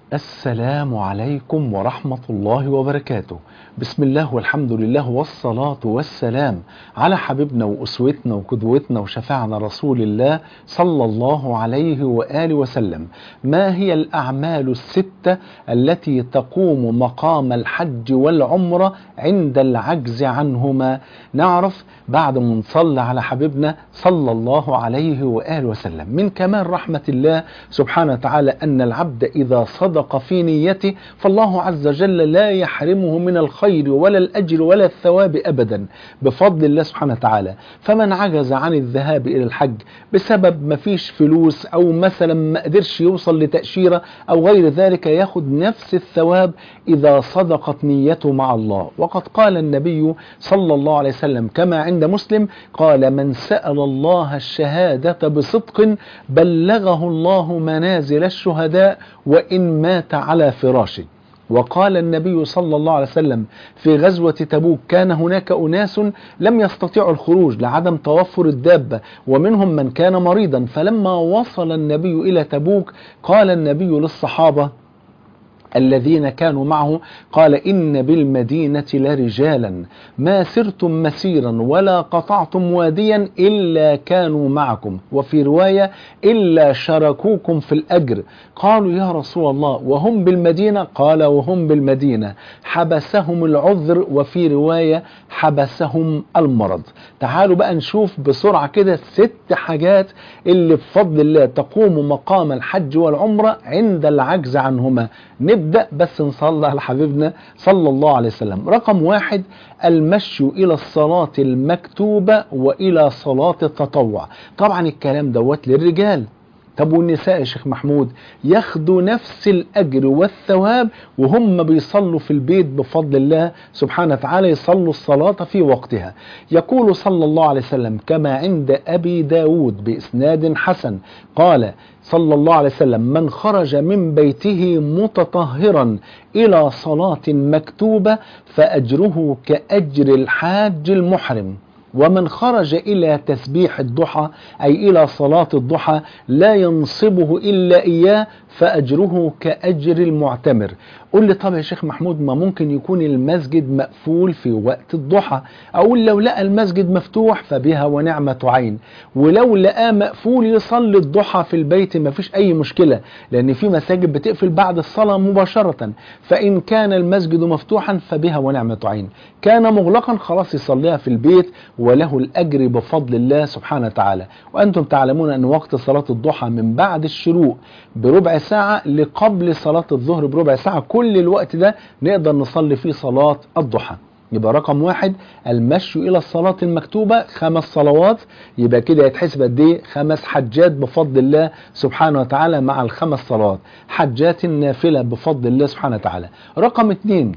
السلام عليكم ورحمة الله وبركاته. بسم الله والحمد لله والصلاة والسلام على حبيبنا وأسوتنا وقدوتنا وشفاعنا رسول الله صلى الله عليه وآله وسلم. ما هي الأعمال الستة التي تقوم مقام الحج والعمرة عند العجز عنهما؟ نعرف بعد ما نصلي على حبيبنا صلى الله عليه وآله وسلم. من كمال رحمة الله سبحانه وتعالى أن العبد إذا صدق في نيته فالله عز وجل لا يحرمه من الخير ولا الأجر ولا الثواب أبدا بفضل الله سبحانه وتعالى. فمن عجز عن الذهاب إلى الحج بسبب ما فيش فلوس أو مثلا ما قدرش يوصل لتأشيرة أو غير ذلك ياخد نفس الثواب إذا صدقت نيته مع الله. وقد قال النبي صلى الله عليه وسلم كما عند مسلم قال: من سأل الله الشهادة بصدق بلغه الله منازل الشهداء وإن مات على فراشه. وقال النبي صلى الله عليه وسلم في غزوة تبوك: كان هناك أناس لم يستطيعوا الخروج لعدم توفر الدابة ومنهم من كان مريضا، فلما وصل النبي إلى تبوك قال النبي للصحابة الذين كانوا معه قال: إن بالمدينة لرجالا ما سرتم مسيرا ولا قطعتم واديا إلا كانوا معكم، وفي رواية إلا شاركوكم في الأجر. قالوا: يا رسول الله وهم بالمدينة؟ قال: وهم بالمدينة حبسهم العذر، وفي رواية حبسهم المرض. تعالوا بقى نشوف بسرعة كده 6 حاجات اللي بفضل الله تقوم مقام الحج والعمرة عند العجز عنهما. نبدأ بس نصلي على حبيبنا صلى الله عليه وسلم. رقم 1: المشي إلى الصلاة المكتوبة وإلى صلاة التطوع. طبعا الكلام دوت للرجال. طب والنساء يا شيخ محمود؟ ياخدوا نفس الأجر والثواب وهم بيصلوا في البيت بفضل الله سبحانه وتعالى، يصلوا الصلاة في وقتها. يقول صلى الله عليه وسلم كما عند أبي داود بإسناد حسن قال صلى الله عليه وسلم: من خرج من بيته متطهرا إلى صلاة مكتوبة فأجره كأجر الحاج المحرم، ومن خرج إلى تسبيح الضحى أي إلى صلاة الضحى لا ينصبه إلا إياه فأجره كأجر المعتمر. قل لي: طب يا شيخ محمود ما ممكن يكون المسجد مقفول في وقت الضحى؟ أقول: لو لقى المسجد مفتوح فبها ونعمة عين، ولو لقاه مقفول يصلي الضحى في البيت ما فيش أي مشكلة، لأن في مساجد بتقفل بعد الصلاة مباشرة. فإن كان المسجد مفتوحا فبها ونعمة عين، كان مغلقا خلاص يصليها في البيت وله الأجر بفضل الله سبحانه وتعالى. وأنتم تعلمون أن وقت صلاة الضحى من بعد الشروق بربع ساعة لقبل صلاة الظهر بربع ساعة، كل الوقت ده نقدر نصلي فيه صلاة الضحى. يبقى رقم 1: المشي إلى الصلاة المكتوبة 5 صلوات، يبقى كده يتحسب قد ايه؟ 5 حجات بفضل الله سبحانه وتعالى مع ال5 صلوات، حجات النافلة بفضل الله سبحانه وتعالى. رقم 2: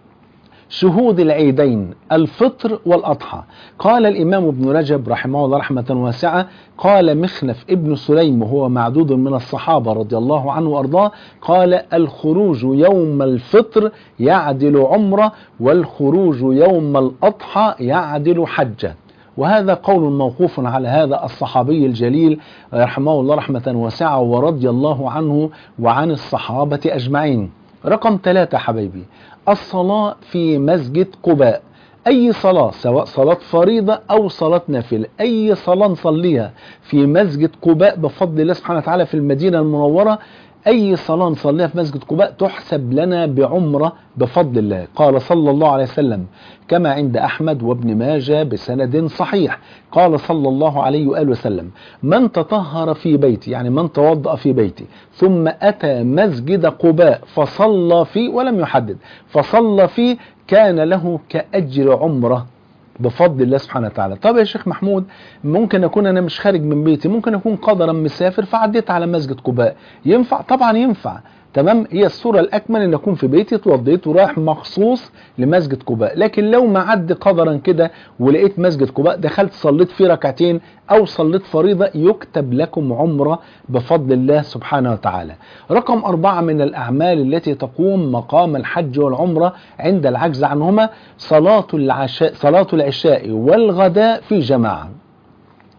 شهود العيدين الفطر والأضحى. قال الإمام ابن رجب رحمه الله رحمة واسعة قال مخنف ابن سليم وهو معدود من الصحابة رضي الله عنه وأرضاه قال: الخروج يوم الفطر يعدل عمرة، والخروج يوم الأضحى يعدل حجة. وهذا قول موقوف على هذا الصحابي الجليل رحمه الله رحمة واسعة ورضي الله عنه وعن الصحابة أجمعين. رقم 3 حبيبي: الصلاة في مسجد قباء. أي صلاة سواء صلاة فريضة أو صلاة نافلة، أي صلاة نصليها في مسجد قباء بفضل الله سبحانه وتعالى في المدينة المنورة، أي صلاة نصليها في مسجد قباء تحسب لنا بعمرة بفضل الله. قال صلى الله عليه وسلم كما عند أحمد وابن ماجه بسند صحيح قال صلى الله عليه وآله وسلم: من تطهر في بيتي، يعني من توضأ في بيتي، ثم أتى مسجد قباء فصلى فيه، ولم يحدد، فصلى فيه كان له كأجر عمرة بفضل الله سبحانه وتعالى. طب يا شيخ محمود ممكن أكون أنا مش خارج من بيتي، ممكن أكون قدرا مسافر فعديت على مسجد قباء، ينفع؟ طبعا ينفع، تمام. هي الصورة الأكمل أن أكون في بيتي اتوضيت ورايح مخصوص لمسجد قباء. لكن لو ما عد قدرا كده ولقيت مسجد قباء دخلت صليت فيه ركعتين أو صليت فريضة يكتب لكم عمرة بفضل الله سبحانه وتعالى. رقم 4 من الأعمال التي تقوم مقام الحج والعمرة عند العجز عنهما: صلاة العشاء والغداء في جماعة.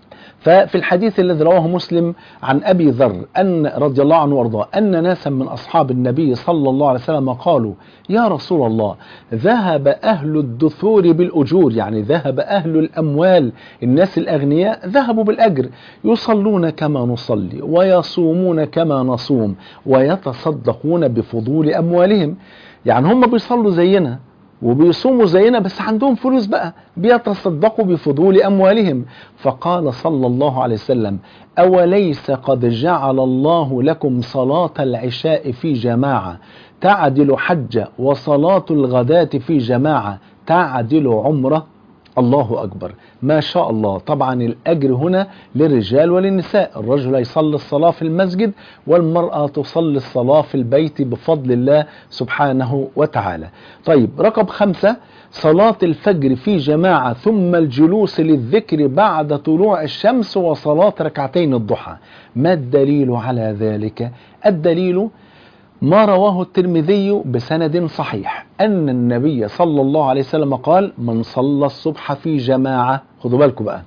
ففي الحديث الذي رواه مسلم عن أبي ذر أن رضي الله عنه وارضاه أن ناسا من أصحاب النبي صلى الله عليه وسلم قالوا يا رسول الله ذهب أهل الدثور بالأجور، يعني ذهب أهل الأموال، الناس الأغنياء ذهبوا بالأجر، يصلون كما نصلي ويصومون كما نصوم ويتصدقون بفضول أموالهم. يعني هم بيصلوا زينا وبيصوموا زينا بس عندهم فلوس بقى، بيتصدقوا بفضول أموالهم. فقال صلى الله عليه وسلم أوليس قد جعل الله لكم صلاة العشاء في جماعة تعدل حجة، وصلاة الغداة في جماعة تعدل عمرة؟ الله أكبر، ما شاء الله. طبعا الأجر هنا للرجال وللنساء، الرجل يصلي الصلاة في المسجد والمرأة تصلي الصلاة في البيت بفضل الله سبحانه وتعالى. طيب رقم 5 صلاة الفجر في جماعة ثم الجلوس للذكر بعد طلوع الشمس وصلاة ركعتين الضحى. ما الدليل على ذلك؟ الدليل ما رواه الترمذي بسند صحيح أن النبي صلى الله عليه وسلم قال من صلى الصبح في جماعة، خدوا بالكم بقى،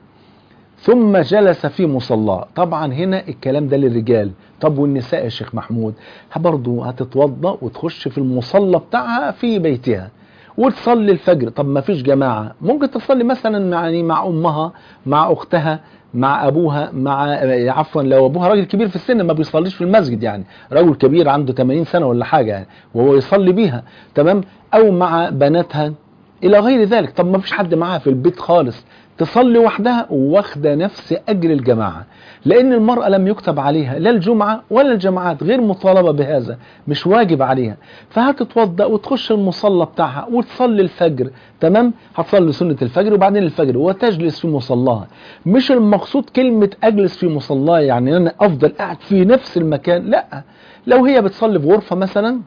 ثم جلس في مصلاه. طبعا هنا الكلام ده للرجال، طب والنساء يا شيخ محمود؟ برضه هتتوضأ وتخش في المصلى بتاعها في بيتها وتصلي الفجر. طب ما فيش جماعة، ممكن تصلي مثلا يعني مع أمها، مع أختها، مع أبوها، عفوا لو أبوها راجل كبير في السن ما بيصليش في المسجد، يعني رجل كبير عنده 80 سنة ولا حاجة يعني وهو يصلي بيها، تمام، أو مع بناتها إلى غير ذلك. طب ما فيش حد معاها في البيت خالص، تصلي وحدها واخدة نفس أجر الجماعة، لأن المرأة لم يكتب عليها لا الجمعة ولا الجماعات، غير مطالبة بهذا، مش واجب عليها. فهتتوضأ وتخش المصلى بتاعها وتصلي الفجر، تمام، هتصلي سنة الفجر وبعدين الفجر وتجلس في مصلاها. مش المقصود كلمة أجلس في مصلاها يعني أنا أفضل قاعد في نفس المكان، لا. لو هي بتصلي في غرفة مثلا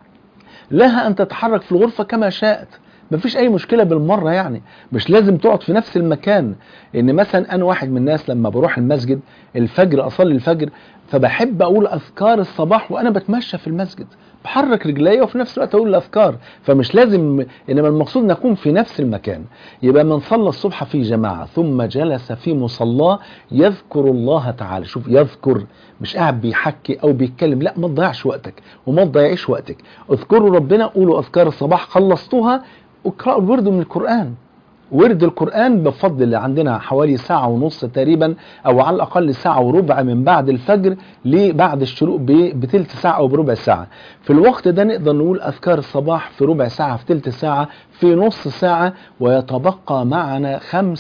لها أن تتحرك في الغرفة كما شاءت، مفيش اي مشكلة بالمرة، يعني مش لازم تقعد في نفس المكان. ان مثلا انا واحد من الناس لما بروح المسجد الفجر اصلي الفجر فبحب اقول اذكار الصباح وانا بتمشى في المسجد، بحرك رجلي وفي نفس الوقت اقول الاذكار، فمش لازم، انما المقصود نكون في نفس المكان. يبقى من صلى الصبح في جماعة ثم جلس في مصلاه يذكر الله تعالى، شوف يذكر، مش قاعد بيحكي او بيتكلم، لا، ما تضيعش وقتك وما تضيعيش وقتك، اذكروا ربنا، قولوا اذكار الصباح، خلصتوها اقرأوا الورد من القرآن. ورد القرآن بفضل الله عندنا حوالي ساعة ونص تقريبا، او على الاقل ساعة وربع من بعد الفجر لبعد الشروق بتلت ساعة او بربع ساعة. في الوقت ده نقدر نقول اذكار الصباح في ربع ساعة، في تلت ساعة، في نص ساعة، ويتبقى معنا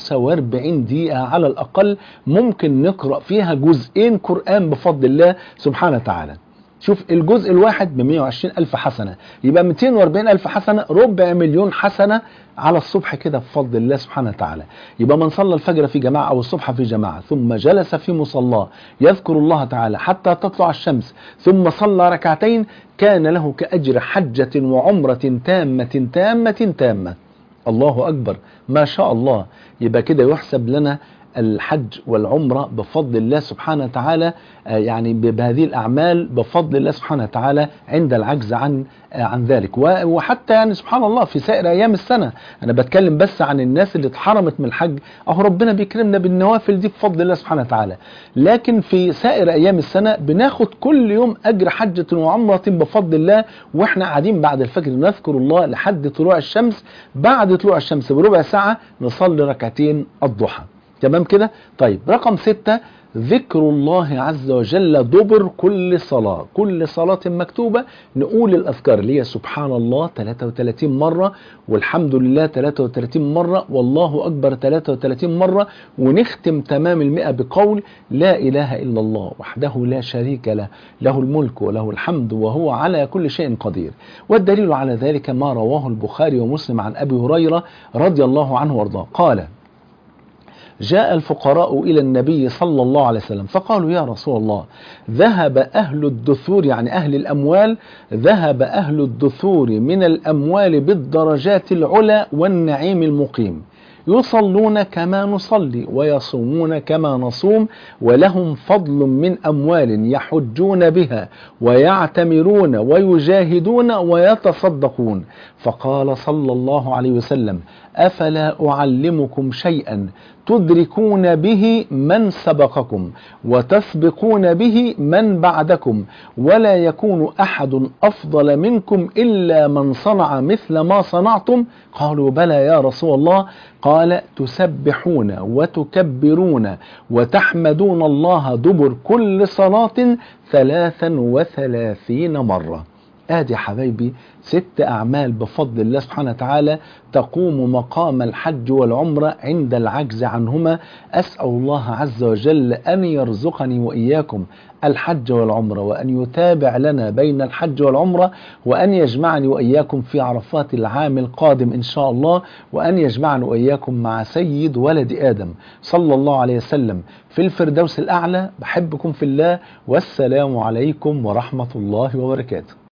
45 دقيقة على الاقل ممكن نقرأ فيها جزئين قرآن بفضل الله سبحانه وتعالى. شوف الجزء الواحد ب120 ألف حسنة، يبقى 240 ألف حسنة، ربع مليون حسنة على الصبح كده بفضل الله سبحانه وتعالى. يبقى من صلى الفجر في جماعة أو الصبح في جماعة ثم جلس في مصلاه يذكر الله تعالى حتى تطلع الشمس ثم صلى ركعتين كان له كأجر حجة وعمرة تامة تامة تامة. الله أكبر، ما شاء الله. يبقى كده يحسب لنا الحج والعمرة بفضل الله سبحانه وتعالى، يعني بهذه الأعمال بفضل الله سبحانه وتعالى عند العجز عن ذلك. وحتى يعني سبحان الله في سائر أيام السنة، أنا بتكلم بس عن الناس اللي اتحرمت من الحج، أهو ربنا بيكرمنا بالنوافل دي بفضل الله سبحانه وتعالى. لكن في سائر أيام السنة بناخد كل يوم أجر حجة وعمرة بفضل الله، وإحنا قاعدين بعد الفجر نذكر الله لحد طلوع الشمس، بعد طلوع الشمس بربع ساعة نصلي ركعتين الضحى، تمام كده. طيب رقم 6 ذكر الله عز وجل دبر كل صلاة، كل صلاة مكتوبة نقول الأذكار اللي هي سبحان الله 33 مرة، والحمد لله 33 مرة، والله أكبر 33 مرة، ونختم تمام 100 بقول لا إله إلا الله وحده لا شريك له، له الملك وله الحمد وهو على كل شيء قدير. والدليل على ذلك ما رواه البخاري ومسلم عن أبي هريرة رضي الله عنه وارضاه قال جاء الفقراء إلى النبي صلى الله عليه وسلم فقالوا يا رسول الله ذهب أهل الدثور، يعني أهل الأموال، ذهب أهل الدثور من الأموال بالدرجات العلى والنعيم المقيم، يصلون كما نصلي ويصومون كما نصوم، ولهم فضل من أموال يحجون بها ويعتمرون ويجاهدون ويتصدقون. فقال صلى الله عليه وسلم أفلا أعلمكم شيئا تدركون به من سبقكم وتسبقون به من بعدكم ولا يكون أحد أفضل منكم إلا من صنع مثل ما صنعتم؟ قالوا بلى يا رسول الله. قال تسبحون وتكبرون وتحمدون الله دبر كل صلاة 33 مرة. ادي حبايبي 6 أعمال بفضل الله سبحانه وتعالى تقوم مقام الحج والعمرة عند العجز عنهما. أسأل الله عز وجل أن يرزقني وإياكم الحج والعمرة، وأن يتابع لنا بين الحج والعمرة، وأن يجمعني وإياكم في عرفات العام القادم إن شاء الله، وأن يجمعني وإياكم مع سيد ولد آدم صلى الله عليه وسلم في الفردوس الأعلى. بحبكم في الله، والسلام عليكم ورحمة الله وبركاته.